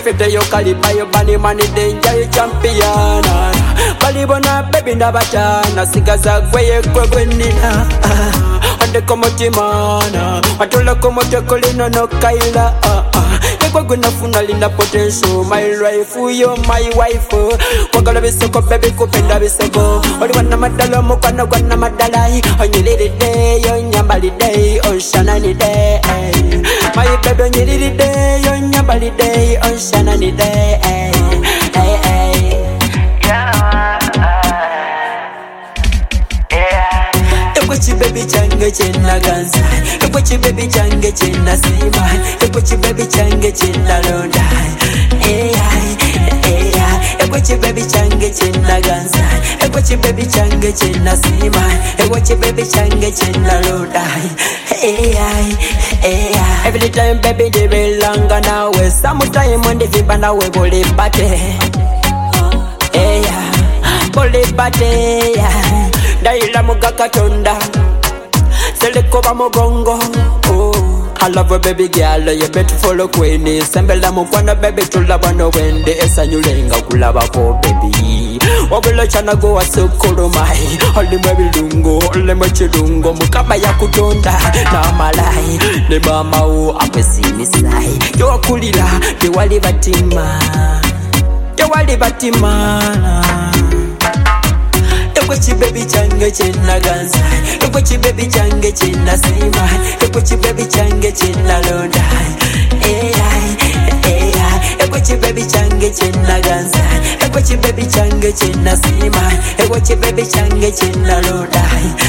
fete yo kalipa yo bani mani denja yo champion. Balibona baby na batana sigaza gweye gwegwenina. Ande como timana Matola como te colino no kaila Ekwa guna funali na potential My life, you're my wife Wagala bisoko baby kupenda bisoko Oli wana madalo mukwana wana madalai Onyiliri day, onyambali day Onshanani day My baby onyiliri day, onyambali day Onshanani day Ekwachi baby change chena ganza Ekwachi baby change chena sima Ekwachi baby change chena londa Ekwachi baby change chena ganza Ekwachi baby change chena sima Ekwachi baby change chena londa Every time baby they belong now Sometime when they feel now we bole bate Bole bate Daila mugaka tonda Seleko ba mogongo I love a baby girl, you better follow Queenie Sembela mukwana baby tulabano wende Esa nyulenga kulaba po baby Wabula chana go asukuru mai Oli mwebilungo, ole mwechilungo Mukaba ya kutonda na malai Ne mama u apesi nisai Yo wakulila, te wali batima Te wali batima Ekwachi baby change chena ganza Ekwachi baby change chena sima Ekwachi baby change chena londa Ekwachi baby change chena ganza Ekwachi baby change chena sima Ekwachi baby change chena londa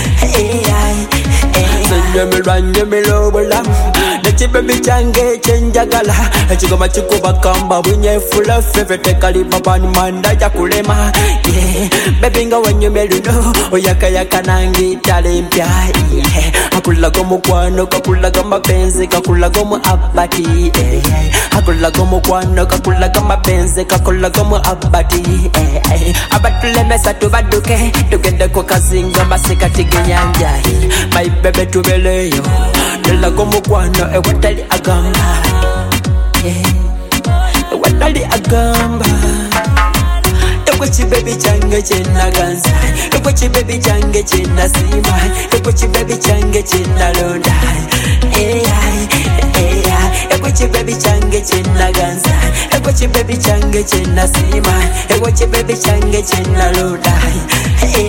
Send me run me lobolam Nechi baby change chenja gala Chigoma chikuba kamba Winye full of favorite Kalipa bani manda ya kulema Baby nga wenye meluno Oyaka yaka nangi talimpia Hakula gomu kwano Kakula gama benzi Kakula gomu abati Hakula gomu kwano Kakula gama benzi Kakula gomu abati Abatule mesa tubaduke Tugende kwa kazinga Masika tigi nyanja My baby tubeleyo Nila gomu kwano Ewatali agamba Ewatali agamba Ekwachi baby change chena ganza Ekwachi baby change chena sima Ekwachi baby change chena londa Ekwachi baby change chena ganza Ekwachi baby change chena sima Ekwachi baby change chena londa